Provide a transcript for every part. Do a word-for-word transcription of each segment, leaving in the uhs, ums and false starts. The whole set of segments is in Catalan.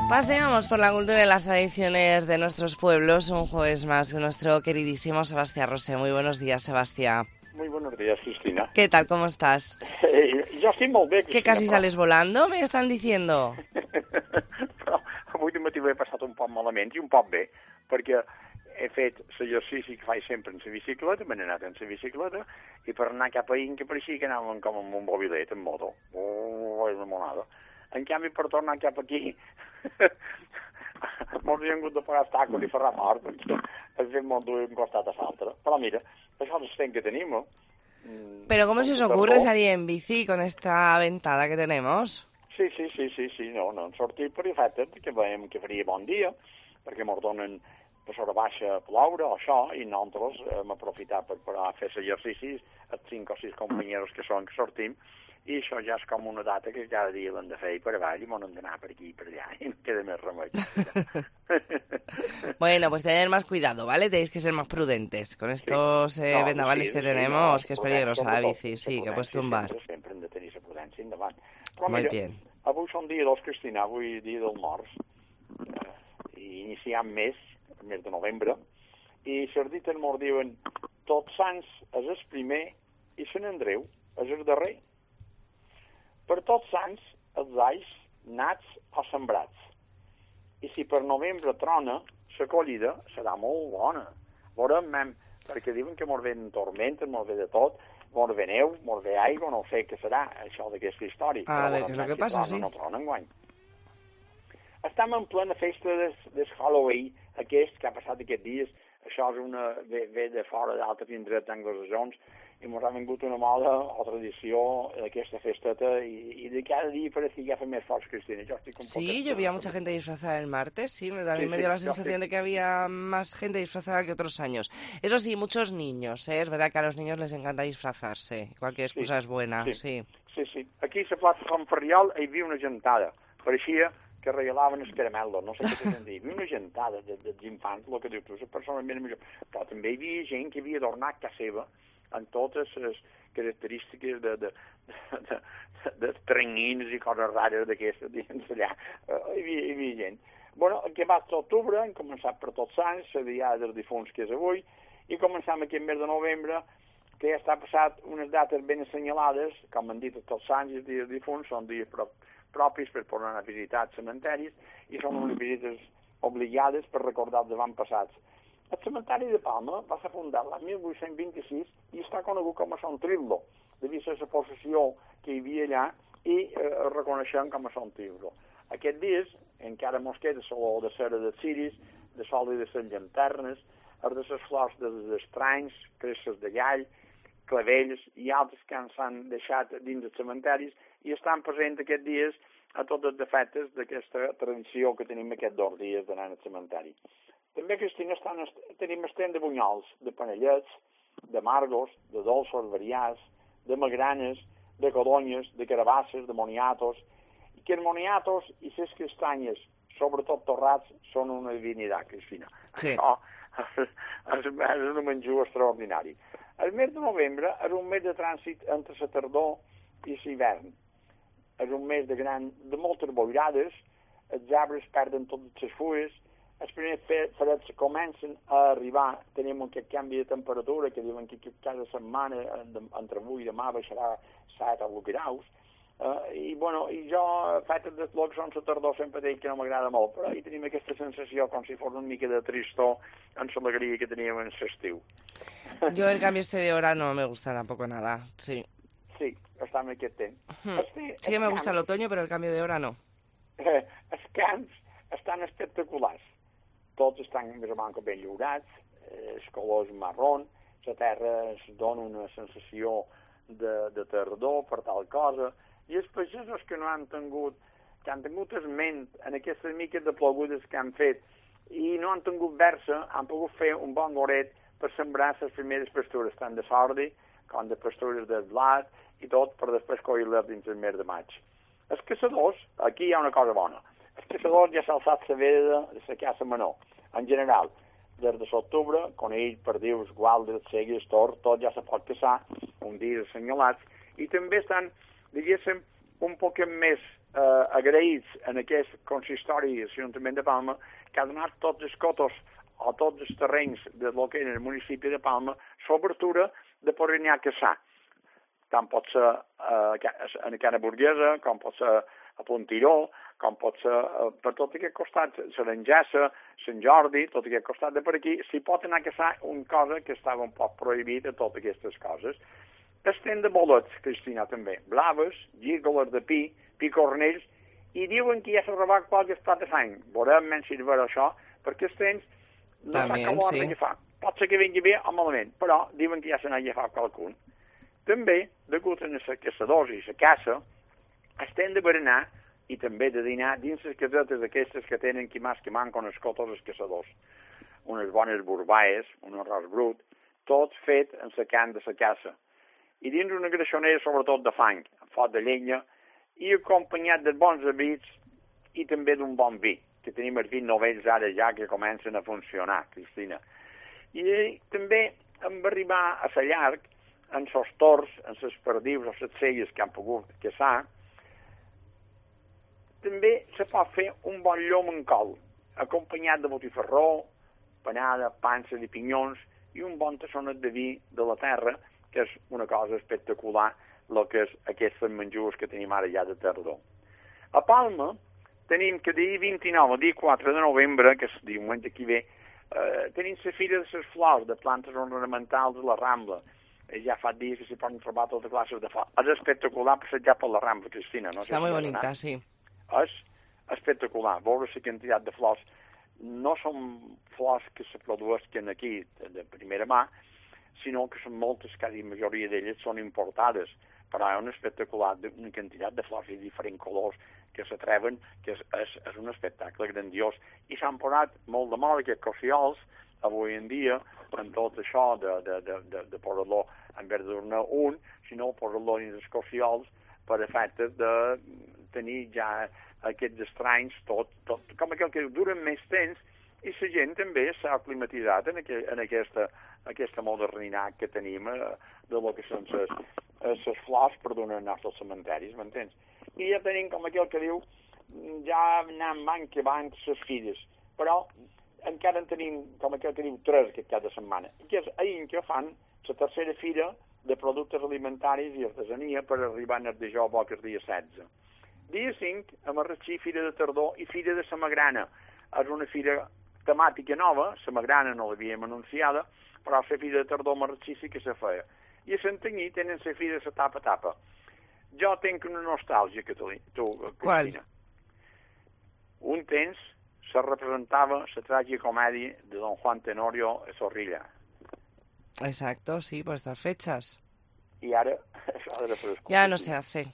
Paseamos por la cultura y las tradiciones de nuestros pueblos un jueves más con nuestro queridísimo Sebastián Rosé. Muy buenos días, Sebastián. Muy buenos días, Cristina. ¿Qué tal? ¿Cómo estás? Eh, jo estic molt bé, Cristina. ¿Que casi però... sales volando? Me están diciendo. però avui de matí ho he passat un poc malament i un poc bé, perquè he fet l'exercici que faig sempre en la bicicleta, me n'he anat en la bicicleta, i per anar cap a Inca pareixia que anàvem com amb un mobilet, en moto. Oh, és una monada. En canvi, per tornar cap aquí, mos hem hagut de pagar els tacos i ferrar fort, perquè has fet molt dur un costat a l'altre. Però mira, això és el que tenim, no? Mm, ¿Pero cómo se os ocurre salir en bici con esta ventada que tenemos? Sí, sí, sí, sí, sí, no, no hem sortit per efecte, perquè veiem que faria bon dia, perquè mos donen per sobre baixa ploure o això, i nosaltres hem aprofitat per, per fer exercicis, els cinc o sis companyeros que són que sortim, i això ja és com una data que cada dia l'hem de fer per avall i m'ho hem d'anar per aquí i per allà, i no queda més remei. Bueno, pues tener más cuidado, ¿vale? Tenéis que ser más prudentes con estos eh, no, vendavales sí, que sí, tenemos, no, que es prudència, peligrosa la sobretot, bici, sí, que puedes prudència, tumbar. Sempre, sempre hem de tenir la prudència endavant. Però Muy mira, bien. avui són dia dos, Cristina, avui dia del morts, eh, i iniciem mes, el mes de novembre, i les dites mos diuen Tots Sants és el primer i Sant Andreu és el darrer. Per Tots Sants, els alls nats o sembrats. I si per novembre trona, la collida serà molt bona. Veurem, mem, perquè diuen que mos ven tormentes, mos ve de tot, mos ve neu, mos ve aigua, no sé què serà això d'aquesta història. A veure, què és el que passa, sí. No trona enguany. Estem en plena festa del, del Halloween, aquest que ha passat aquests dies. Això és una, ve, ve de fora d'altres indrets anglosaxons, i ens ha vingut una moda o tradició d'aquesta festeta, i, i de cada dia parece que ja fa més forts, Cristina. Yo estoy con Sí, yo vi a mucha gente disfrazada el martes, sí, también Sí, me sí, dio la yo sensación estoy- de que había más gente disfrazada que otros años. Eso sí, muchos niños, ¿eh? Es verdad que a los niños les encanta disfrazarse, cualquier excusa es buena, sí. sí. Sí, sí. Aquí a la plaça Sant Ferriol hi havia una gentada. Pareixia que regalaven els caramelos, no sé què t'han dit. Hi havia una gentada de, de, dels infants, el que dius tu, les persones més majors. Però també hi havia gent que havia adornat casa seva amb totes les característiques de, de, de, de, de trenyins i coses rares d'aquestes dins allà. Uh, hi, havia, hi havia gent. Bueno, que va tot octubre, hem començat per Tots Sants, la diada dels difunts que és avui, i començam aquest mes de novembre, que ja està passat unes dates ben assenyalades, com han dit Tots Sants i els dies difunts, són dies pro propis per poder anar a visitar els cementaris, i són unes visites obligades per recordar els avantpassats. El cementari de Palma va ser fundat l'any mil vuit-cents vint-i-sis i està conegut com a Sant Trillo, devia ser la possessió que hi havia allà, i eh, el reconeixem com a Sant Trillo. Aquests dies encara mos queda l'olor de cera de ciris, de sol i de les llanternes, els de les flors dels estranys, cresses de gall, clavells i altres que s'han deixat dins dels cementaris i estan presents aquests dies a tots els defectes d'aquesta tradició que tenim aquests dos dies d'anar al cementari. També, Cristina, estan, tenim estent de bunyols, de panellets, de margos, de dolços variats, de magranes, de codonyes, de carabasses, de moniatos, i que els moniatos i les castanyes, sobretot torrats, són una divinitat, Cristina. Sí. Això és, és, és un menjú extraordinari. El mes de novembre és un mes de trànsit entre la tardor i l'hivern. És un mes de, gran, de moltes boirades, els arbres perden totes les fulles, els primers freds comencen a arribar, tenim aquest canvi de temperatura que diuen que cada setmana entre avui i demà baixarà set o vuit graus, uh, i, bueno, i jo, fet de lo que són la tardor, sempre dic que no m'agrada molt, però hi tenim aquesta sensació com si fos una mica de tristor en l'alegria que teníem en l'estiu. Yo el cambio este de hora no me gusta tampoco nada, sí. Sí, està en aquest temps. Hmm. Este, Sí que me gusta el otoño, pero el cambio de hora no. Eh, els camps estan espectaculars. Tots estan més o menys ben lliurats, eh, els colors marrón, la terra ens dona una sensació de, de tardor per tal cosa, i els pagesos que no han tingut, que han tingut esment en aquestes miques de plogudes que han fet i no han tingut versa, han pogut fer un bon goret per sembrar les primeres pastures, tant de sordi com de pastures de blat i tot, per després collir-les dins el mes de maig. Els caçadors, aquí hi ha una cosa bona, els caçadors ja s'ha alçat la veda de la caça menor. En general, des de l'octubre, conills, perdius, gualdes, segues, tor, tot ja se pot caçar, un dia assenyalats, i també estan, diguéssim, un poc més eh, agraïts en aquest consistori de l'Ajuntament de Palma, que ha donat tots els cotos o tots els terrenys de lo que era el municipi de Palma l'obertura de poder anar a caçar. Tant pot ser eh, a la Cana Burguesa, com pot ser a Pontiró, com pot ser eh, per tot aquest costat, Sarengessa, Sant Jordi, tot aquest costat de per aquí, s'hi pot anar a caçar una cosa que estava un poc prohibida, totes aquestes coses. Estem de bolets, Cristina, també. Blaves, gírgoles de pi, picornells, i diuen que ja s'ha robat qualque estat de sang. Veurem menys si és ver això, perquè estem no s'acaba sí. d'agafar. Pot ser que vingui bé o malament, però diuen que ja se n'ha agafat qualcun. També, degut a la caçadors i la caça, estem de berenar i també de dinar dins les casetes aquestes que tenen qui més que manquen els cotos els caçadors. Unes bones burbaes, un arròs brut, tot fet en la can de la caça. I dins una greixonera sobretot de fang, amb foc de llenya, i acompanyat de bons habits i també d'un bon vi, que tenim els vins novells ara ja que comencen a funcionar, Cristina. I eh, també hem d'arribar a la llarg, en els tors, en les perdius o les celles que han pogut caçar, també se pot fer un bon llom en col, acompanyat de botifarró, panada, pansa de pinyons i un bon tassonet de vi de la terra, que és una cosa espectacular, el que és aquests menjurs que tenim ara ja de tardor. A Palma tenim que dia vint-i-nou, dia quatre de novembre, que és diumenge que ve, eh, tenim la Fira de les Flors, de plantes ornamentals de la Rambla. Eh, ja fa dies que s'hi poden trobar totes classes de flors. És espectacular passejar per la Rambla, Cristina. No Està sé muy si bonita, sí. És espectacular, veure la quantitat de flors. No són flors que se produeixen aquí de primera mà, sinó que són moltes, quasi la majoria d'elles són importades, però hi ha un espectacular, una quantitat de flors de diferents colors que s'atreven, que és, és, és un espectacle grandiós. I s'han posat molt de moda aquests cociols, avui en dia, en tot això de, de, de, de, de posar-lo en vez d'una un, sinó posar-lo en els cociols per efecte de tenir ja aquests estranys, tot, tot com aquell que duren més temps, i la gent també s'ha aclimatitzat en, aqu en aquesta, aquesta modernitat que tenim eh, de lo que són les flors per donar nos als cementaris, m'entens? I ja tenim com aquell que diu, ja anem van que van les filles, però encara en tenim com aquell que diu tres aquest cada setmana, que és ahir que fan la tercera fira de productes alimentaris i artesania per arribar al de jo bo que és dia setze. Dia cinc, a Marratxí, Fira de Tardor i Fira de la Magrana. És una fira temàtica nova, la Magrana no l'havíem anunciada, però la Fira de Tardor a Marratxí sí que se feia. I a Santanyí tenen la Fira de la Tapa Tapa. Jo tenc una nostàlgia, que tu, Cristina. Qual? Un temps se representava la tragicomèdia de Don Juan Tenorio a Zorrilla. Exacto, sí, por estas fechas. Y ahora, ahora ya no se hace.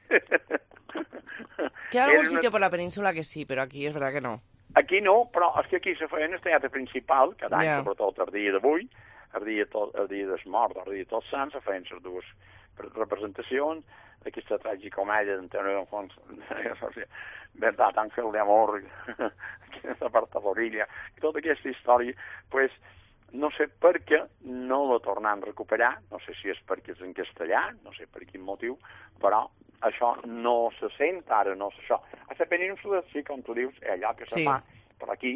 Queda algún una... sitio por la península que sí, pero aquí es verdad que no. Aquí no, però és que aquí se feia en el teatre principal, cada any, yeah. sobretot el dia d'avui, el dia, tot, el dia des mort, el dia de tots sants, se feien les dues representacions, aquesta tragicomèdia d'Antonio Don Juan, verdad, Ángel de Amor, aquesta part de l'orilla, i tota aquesta història, pues, no sé per què no la tornem a recuperar, no sé si és perquè és en castellà, no sé per quin motiu, però això no se sent ara, no sé això. A la península, sí, com tu dius, és allò que se sí. fa, però aquí,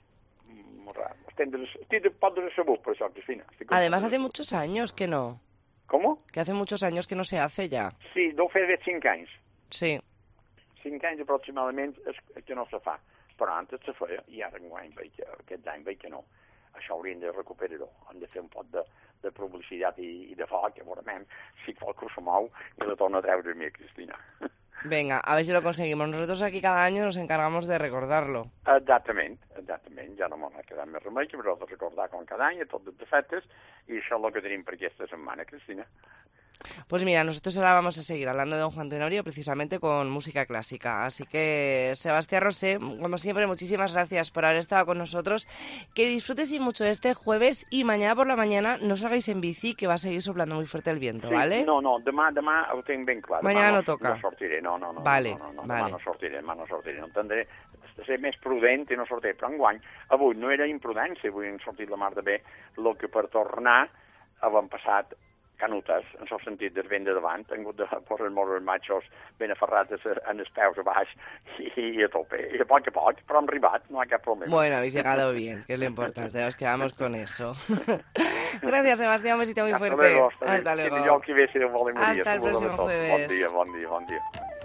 estic poc decebut per això, Cristina. Además, hace muchos años que no. ¿Cómo? Que hace muchos años que no se hace ya. Sí, deu fer de cinc anys. Sí. Cinc anys aproximadament és que no se fa, però antes se feia, i ara enguany veig que aquest any veig que no. Això hauríem de recuperar-ho. Hem de fer un poc de, de publicitat i, i de foc, que veurem si qualcú se mou i la torna a treure a mi, Cristina. Venga, a ver si lo conseguimos. Nosotros aquí cada año nos encargamos de recordarlo. Exactament, exactament. Ja no m'ha quedat més remei que però de recordar com cada any, tots els defectes, i això és el que tenim per aquesta setmana, Cristina. Pues mira, nosotros ahora vamos a seguir hablando de Don Juan Tenorio precisamente con música clásica. Así que, Sebastián Rosé, como siempre, muchísimas gracias por haber estado con nosotros. Que disfrutes y mucho este jueves y mañana por la mañana no salgáis en bici, que va a seguir soplando muy fuerte el viento, sí, ¿vale? No, no, demà, demà ho tinc ben clar. Mañana demà no, no toca. No sortiré, no, no, no. Vale, no, no, no, vale. Demà no sortiré, demà no sortiré. No entendré ser més prudent i no sortiré. Però enguany, avui no era imprudència, avui hem sortit la mar de bé, el que per tornar havem passat canutes, en el sentit de ben de davant, han hagut de posar molts machos ben aferrats en els peus a baix i, i a tope, i a poc a poc, però hem arribat, no hi ha cap problema. Bueno, habéis llegado bien, que es lo importante, nos quedamos con eso. Gracias, Sebastián, un besito muy Hasta fuerte. luego, hasta, hasta luego. Que millor que ve si Déu vol i morir. Hasta el próximo jueves. Bon dia, bon dia, bon dia.